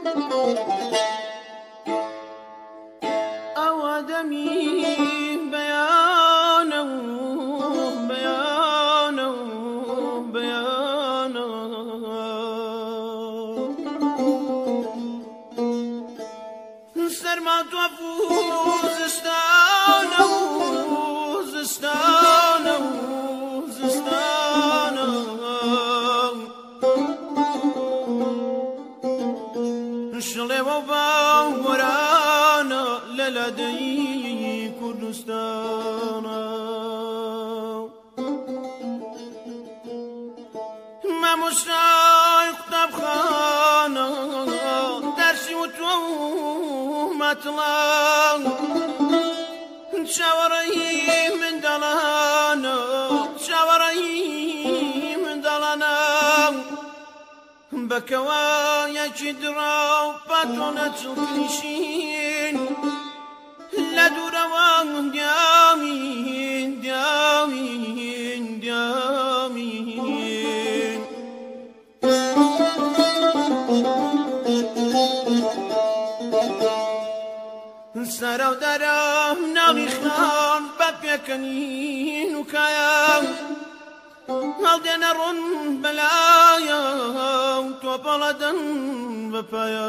بەکەوایەکی دڕاو پاتۆنە چڵکنیشین لە دوورەوە دیامین دیامین دیامین سەرە و دەرە ناڵی خان بە پێکەنین و کایە هەڵدێنە ڕۆن بەلایە تۆپەڵەدەن بەپایە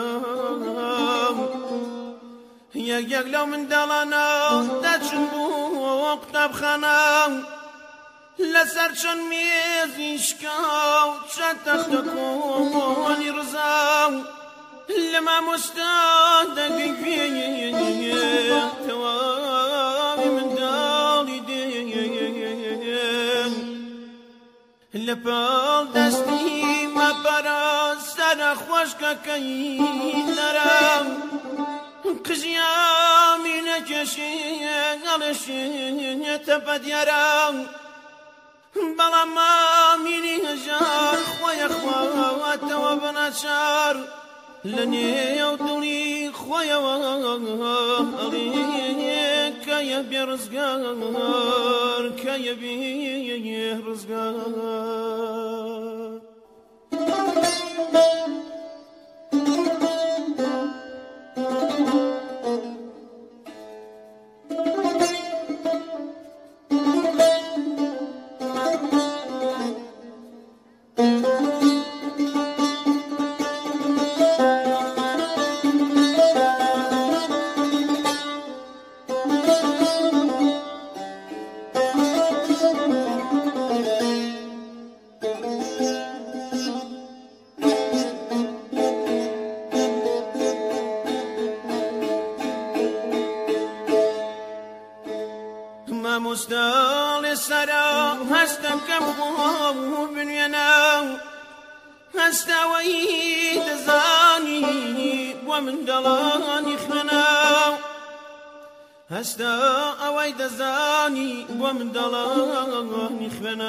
یەک لەو منداڵانە دەچن بوو قوتابخانە لەسەر چەند مێزی شکاو چەند تەختە کۆنی ڕزاو لە مامۆستا دەگەیتەوە منداڵی دێ لە پاڵ دەستی مەپەرە سەرە خۆشکەکەی نەرم قژیامی نەکێشێ گەڵێشێتە بەدیارم بەڵام مامینی هەژار خۆیە خواواتەوە بەناچار لە نێو دڵی خۆیەوە ئەڵێ کەیە بێ ڕزگار کەیە بێ ڕزگار مستاڵێ سەرا هەستم کەم خۆ بنوێنە هەستاوەی دەزانی بۆ منداڵانی خوێنە هەستا ئەوەی دەزانی بۆ منداڵانی خوێنە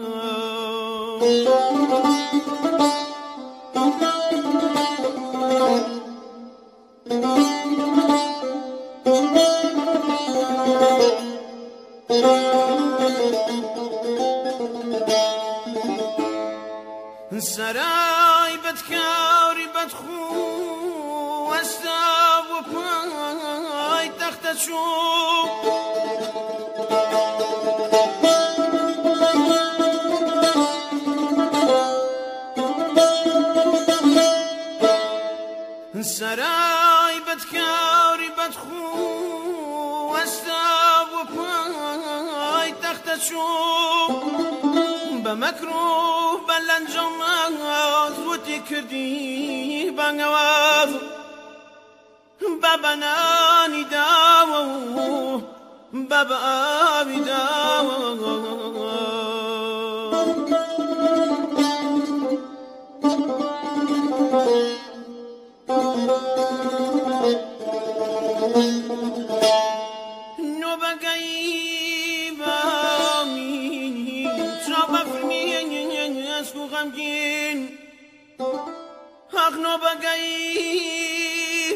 سەرای بەدکاوری بەدخوو وەستا بۆ پای تەختە چوو سەرای بەدکاوری بەدخوو وەستا بۆ پای تەختە چوو بە مەکروه بە لەنجەڵ زووتی کردی بانگەواز بە بەنانی داوە و بە بە ئاوی داوە نو بگی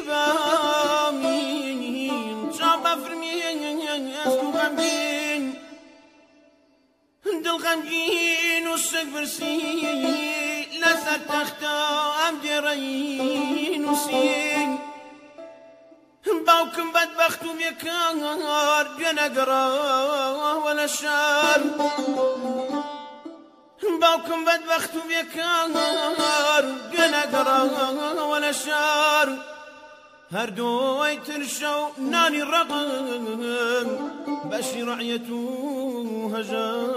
بامین چا بفرمین اسکو غمگین دل غمگین و سگ برسی لسر تختا ام دیرین نووسین باوکم بەدبەخت و بێکار گوێ نەگەڕاوە لە شار باوکم بەدبەخت و بێکار گوێ نەگەڕاوە لە شار هەردووی ترشە و نانی ڕەقم بەشی ڕەعیەت و هەژار